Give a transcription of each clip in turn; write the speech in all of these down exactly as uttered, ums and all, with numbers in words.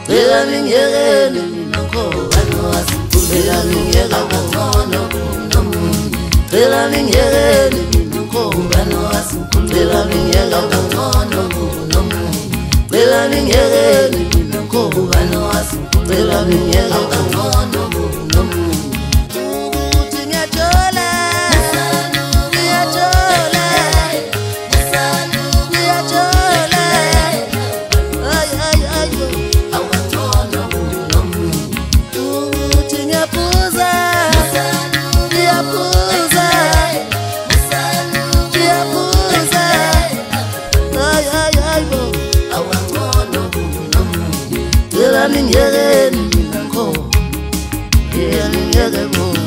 Cela ningiyekeni mina ngoba nowasifuna. Cela ningiyekeni awukhona nomunye. Cela ningiyekeni mina ngoba nowasifuna. Cela ningiyekeni awukhona nomunye. Cela ningiyekeni mina ngoba nowasifuna. Cela ningiyekeni awukhona nomunye. Ukuthi ngiyajola ngiyajola ngiyajola ay ay ay awukhona nomunye. Ukuthi ngiyaphuza ngiyaphuza ngiyaphuza ay ay ay awukhona nomunye. Cela ningiyekeni mina ngoba Cela ningiyekeni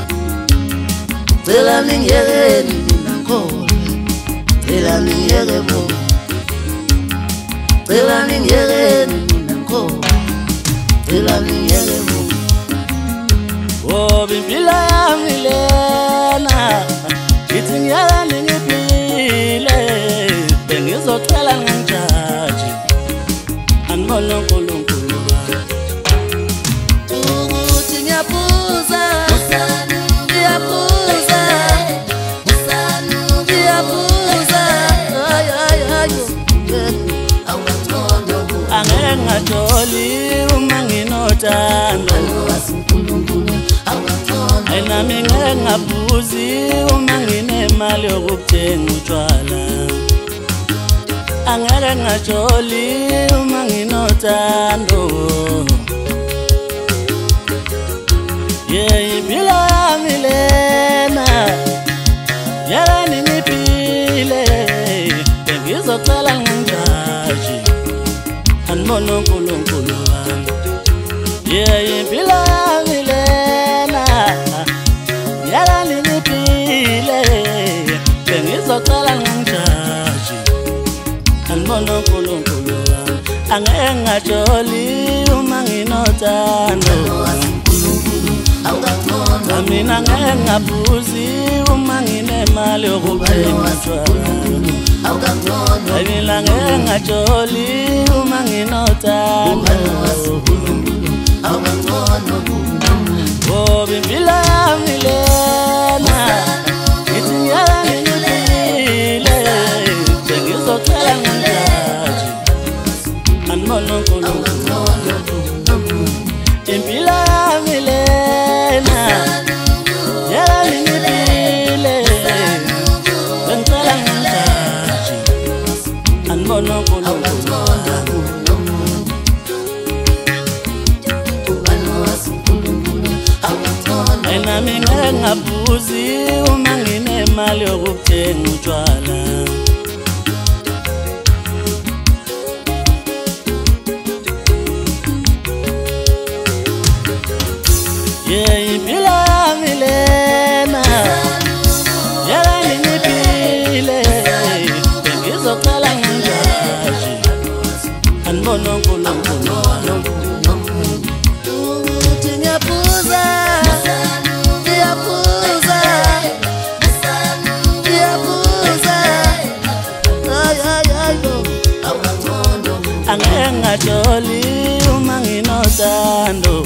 Cela ningiyekeni mina ngoba Cela ningiyekeni Cela ningiyekeni mina ngoba Cela ningiyekeni Oh impilo yami lena ithi ngiyekeni ngiphile bengizocela ngijaji anibona uNkulunkulu ukuthi ngiyaphuza ngiyaphuza ngiyaphuza ay ay ay awuthanda angeke ngajoli uma nginothando uNkulunkulu awuthanda ayinami ngeke ngaphuzi uma nginemali yokuthenga utshwala angeke ngajoli uma nginothando yeah impilo yami lena yekeni ngiphile bengizocela ngijaji anibona uNkulunkulu wami yeah impilo yami lena yekeni ngiphile bengizocela ngijaji anibona uNkulunkulu wami angeke ngajoli uma nginothando Amina ngeke ngaphuzi uma nginemali yokuthenga utshwala Amina ngeke ngajoli uma nginothando Oh impilo yami lena ithi ngiyekeni ngiphile bengizocela ngijaji anibona uNkulunkulu impilo yami lena yekeni ngiphile bengicela ngijaji anibona uNkulunkulu ayinami ngeke ngaphuzi uma nginemali yokuthenga utshwala yeah impilo yami lena yekeni ngiphile bengizocela ngijaji anibona uNkulunkulu ukuthi ngiyaphuza ngiyaphuza ngiyaphuza ay ay ay angeke ngajoli uma nginothando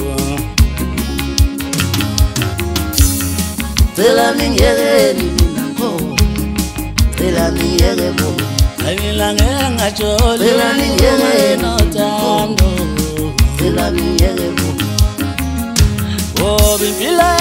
Cela ningiyekeni mina ngoba Cela ningiyekeni ayila ngeke ngajoli Cela ningiyekeni nothando Cela ningiyekeni Oh impilo